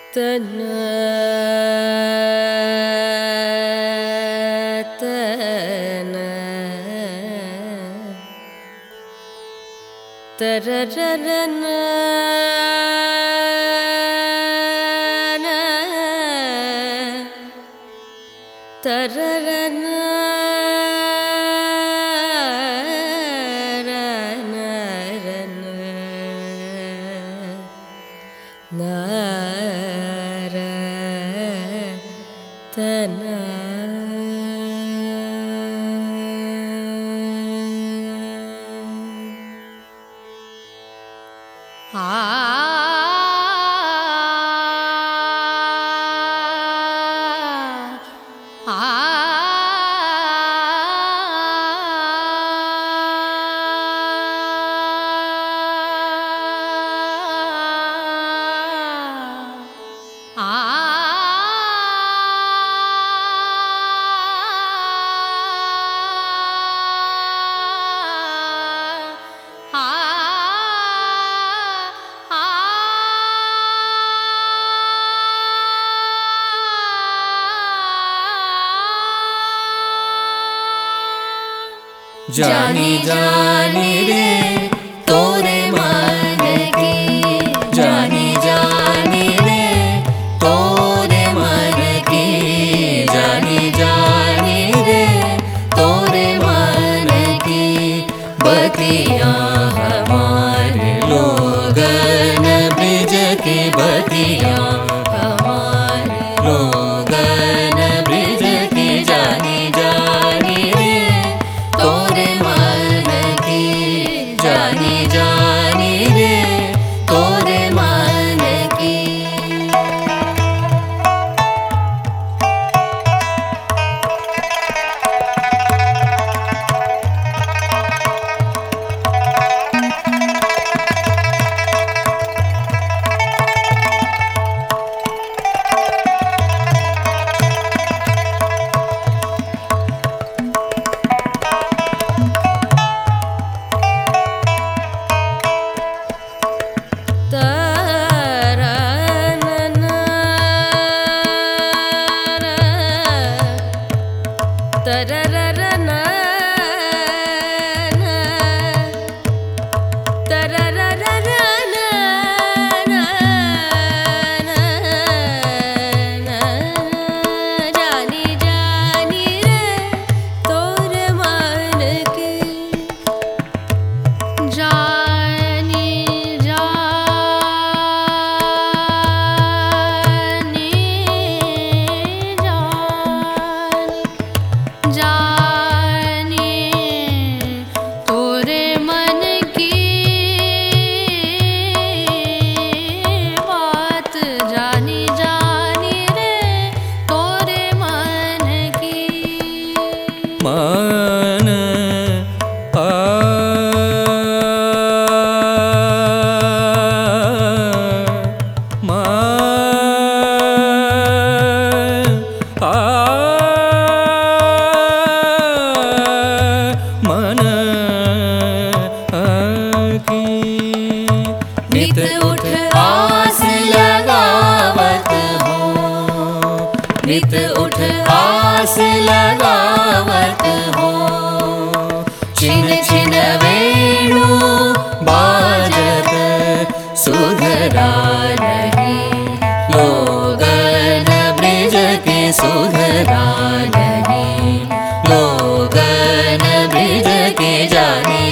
तना तना तरररना तररना तना जानी जानी रे तोरे मन की, जानी जानी रे तोरे मन की, जानी जानी रे तोरे मन की। बतिया हमारे लोगन ब्रिज की, बतिया हमारे लोगन ब्रिज की। जानी जानी रे तोरे मन की, जानी जानी रे तोरे मन की। तरररना जानी जानी रे तोरे मन की, जानी जानी जानी तोरे मन की बात। जानी जानी रे तोरे मन की। मन मन की नित उठ आस लगावत हो, नित उठ आस लगावत हो। छिन छिन वेणु बाजत सुधरा नहीं, लोगन ब्रिज के सुधरा नहीं, लोगन ब्रिज के। जानी